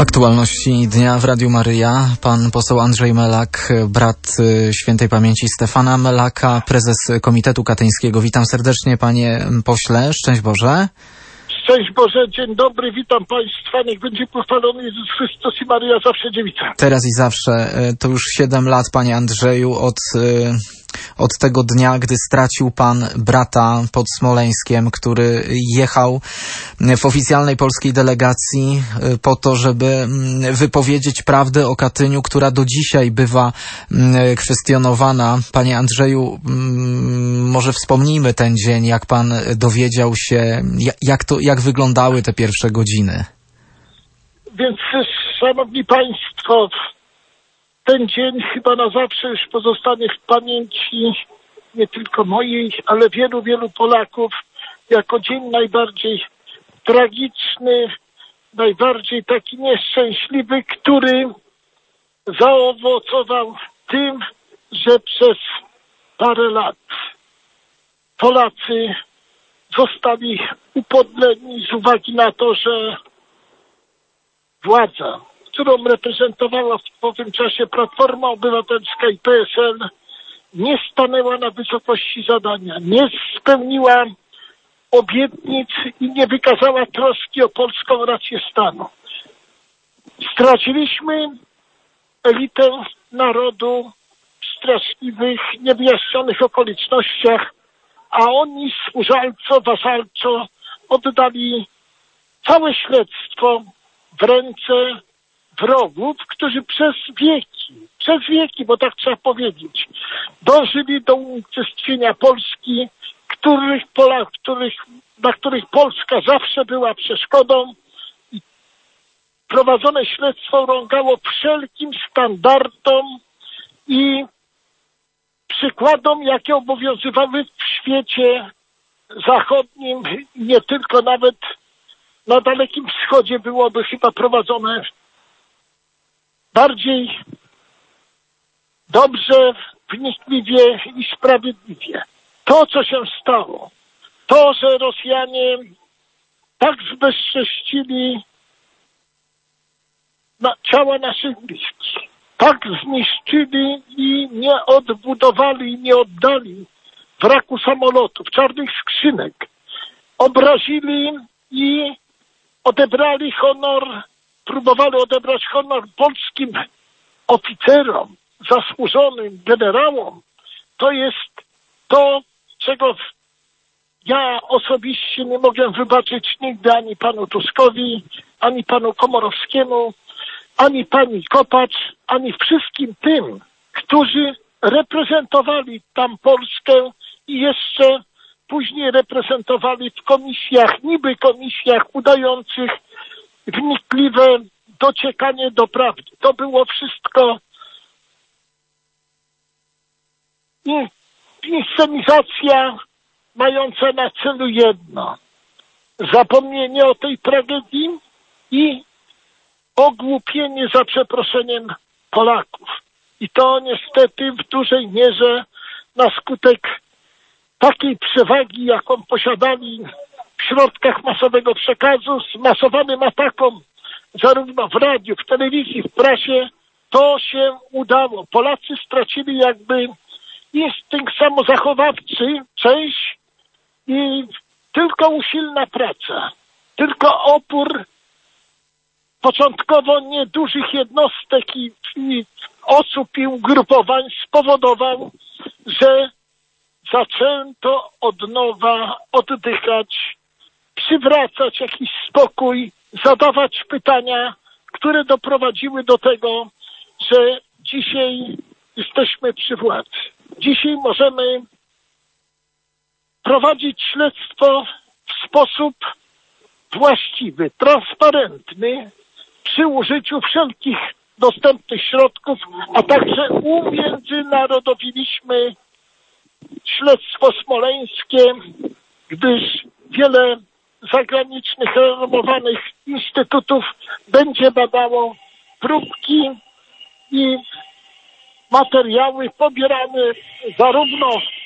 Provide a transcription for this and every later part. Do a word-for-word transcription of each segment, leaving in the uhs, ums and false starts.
Aktualności dnia w Radiu Maryja. Pan poseł Andrzej Melak, brat świętej pamięci Stefana Melaka, prezes Komitetu Katyńskiego. Witam serdecznie, panie pośle. Szczęść Boże. Szczęść Boże, dzień dobry, witam Państwa. Niech będzie pochwalony Jezus Chrystus i Maryja zawsze dziewica. Teraz i zawsze. To już siedem lat, panie Andrzeju, od... Od tego dnia, gdy stracił pan brata pod Smoleńskiem, który jechał w oficjalnej polskiej delegacji po to, żeby wypowiedzieć prawdę o Katyniu, która do dzisiaj bywa kwestionowana. Panie Andrzeju, może wspomnijmy ten dzień, jak pan dowiedział się, jak to, jak wyglądały te pierwsze godziny. Więc, szanowni państwo, ten dzień chyba na zawsze już pozostanie w pamięci nie tylko mojej, ale wielu, wielu Polaków jako dzień najbardziej tragiczny, najbardziej taki nieszczęśliwy, który zaowocował tym, że przez parę lat Polacy zostali upodleni z uwagi na to, że władza, którą reprezentowała w owym czasie Platforma Obywatelska i P S L, nie stanęła na wysokości zadania, nie spełniła obietnic i nie wykazała troski o polską rację stanu. Straciliśmy elitę narodu w straszliwych, niewyjaśnionych okolicznościach, a oni służalczo, waszalczo oddali całe śledztwo w ręce wrogów, którzy przez wieki, przez wieki, bo tak trzeba powiedzieć, dążyli do unicestwienia Polski, których Pola, których, na których Polska zawsze była przeszkodą. I prowadzone śledztwo urągało wszelkim standardom i przykładom, jakie obowiązywały w świecie zachodnim, nie tylko, nawet na Dalekim Wschodzie byłoby chyba prowadzone bardziej dobrze, wnikliwie i sprawiedliwie. To, co się stało, to, że Rosjanie tak zbezcześcili na ciała naszych bliskich, tak zniszczyli i nie odbudowali, nie oddali wraku samolotów, czarnych skrzynek, obrazili i odebrali honor, próbowali odebrać honor polskim oficerom, zasłużonym generałom. To jest to, czego ja osobiście nie mogę wybaczyć nigdy ani panu Tuskowi, ani panu Komorowskiemu, ani pani Kopacz, ani wszystkim tym, którzy reprezentowali tam Polskę i jeszcze później reprezentowali w komisjach, niby komisjach udających wnikliwe dociekanie do prawdy. To było wszystko inscenizacja mająca na celu jedno: zapomnienie o tej tragedii i ogłupienie, za przeproszeniem, Polaków. I to niestety w dużej mierze na skutek takiej przewagi, jaką posiadali w środkach masowego przekazu, zmasowanym atakom zarówno w radiu, w telewizji, w prasie, to się udało. Polacy stracili jakby instynkt samozachowawczy, część, i tylko usilna praca, tylko opór początkowo niedużych jednostek i, i osób i ugrupowań spowodował, że zaczęto od nowa oddychać, przywracać jakiś spokój, zadawać pytania, które doprowadziły do tego, że dzisiaj jesteśmy przy władzy. Dzisiaj możemy prowadzić śledztwo w sposób właściwy, transparentny, przy użyciu wszelkich dostępnych środków, a także umiędzynarodowiliśmy śledztwo smoleńskie, gdyż wiele zagranicznych, renomowanych instytutów będzie badało próbki i materiały pobierane zarówno,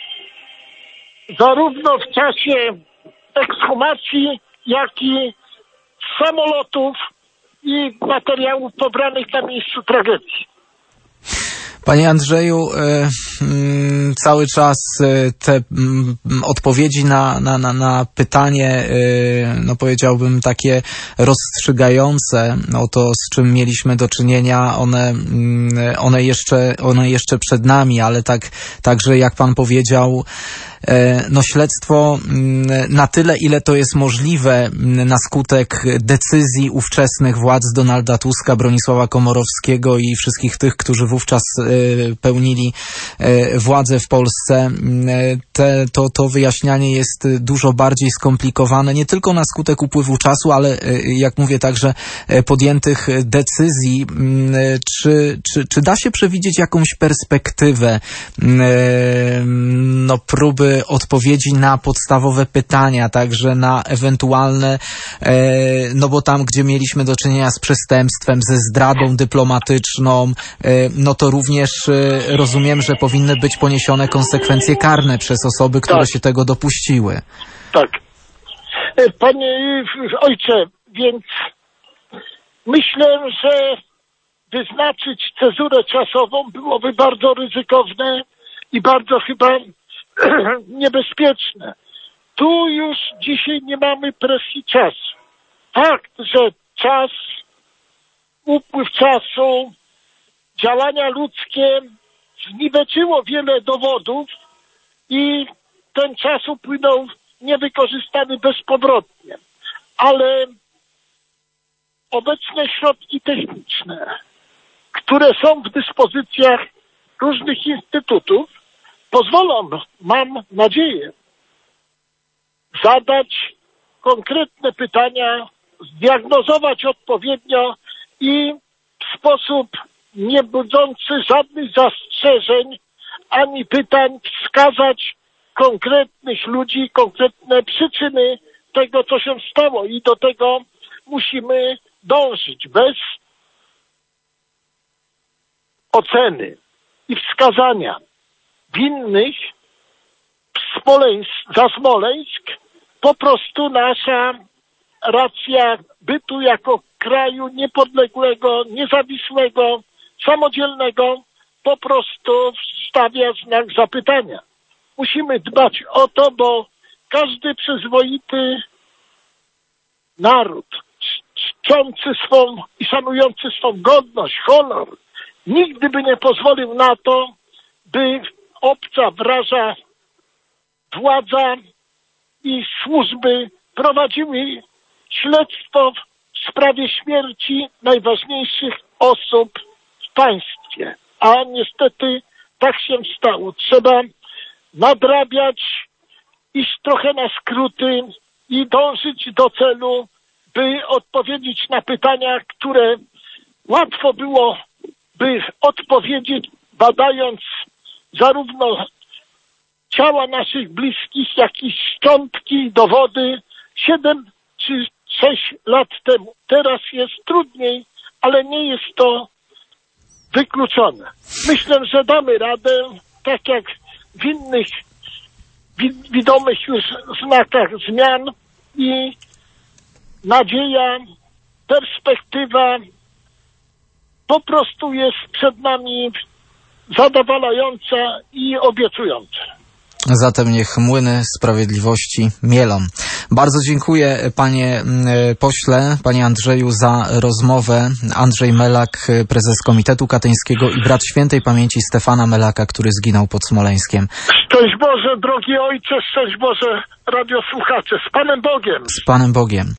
zarówno w czasie ekshumacji, jak i z samolotów i materiałów pobranych na miejscu tragedii. Panie Andrzeju, e, m, cały czas te m, odpowiedzi na, na, na, na pytanie, e, no powiedziałbym takie rozstrzygające o to, z czym mieliśmy do czynienia, one, m, one, jeszcze, one jeszcze przed nami, ale tak, także jak pan powiedział, no śledztwo na tyle, ile to jest możliwe na skutek decyzji ówczesnych władz Donalda Tuska, Bronisława Komorowskiego i wszystkich tych, którzy wówczas pełnili władzę w Polsce. Te, to, to wyjaśnianie jest dużo bardziej skomplikowane, nie tylko na skutek upływu czasu, ale jak mówię także podjętych decyzji. Czy, czy, czy da się przewidzieć jakąś perspektywę, no próby odpowiedzi na podstawowe pytania, także na ewentualne, no bo tam, gdzie mieliśmy do czynienia z przestępstwem, ze zdradą dyplomatyczną, no to również rozumiem, że powinny być poniesione konsekwencje karne przez osoby, które tak się tego dopuściły. Tak. Panie ojcze, więc myślę, że wyznaczyć cezurę czasową byłoby bardzo ryzykowne i bardzo chyba niebezpieczne. Tu już dzisiaj nie mamy presji czasu. Fakt, że czas, upływ czasu, działania ludzkie zniweczyło wiele dowodów i ten czas upłynął niewykorzystany bezpowrotnie. Ale obecne środki techniczne, które są w dyspozycjach różnych instytutów, pozwolą, mam nadzieję, zadać konkretne pytania, zdiagnozować odpowiednio i w sposób nie budzący żadnych zastrzeżeń ani pytań wskazać konkretnych ludzi, konkretne przyczyny tego, co się stało i do tego musimy dążyć bez oceny i wskazania winnych Smoleńsk, za Smoleńsk po prostu nasza racja bytu jako kraju niepodległego, niezawisłego, samodzielnego po prostu stawia znak zapytania. Musimy dbać o to, bo każdy przyzwoity naród, czczący swą i szanujący swą godność, honor, nigdy by nie pozwolił na to, by obca, wraża władza i służby prowadziły śledztwo w sprawie śmierci najważniejszych osób w państwie. A niestety tak się stało. Trzeba nadrabiać, iść trochę na skróty i dążyć do celu, by odpowiedzieć na pytania, które łatwo było by odpowiedzieć, badając zarówno ciała naszych bliskich, jak i szczątki i dowody siedem czy sześć lat temu. Teraz jest trudniej, ale nie jest to wykluczone. Myślę, że damy radę, tak jak w innych wi- widomych już znakach zmian i nadzieja, perspektywa po prostu jest przed nami zadowalająca i obiecująca. Zatem niech młyny sprawiedliwości mielą. Bardzo dziękuję panie pośle, panie Andrzeju, za rozmowę. Andrzej Melak, prezes Komitetu Katyńskiego i brat świętej pamięci Stefana Melaka, który zginął pod Smoleńskiem. Szczęść Boże, drogi ojcze, szczęść Boże, radiosłuchacze. Z Panem Bogiem. Z Panem Bogiem.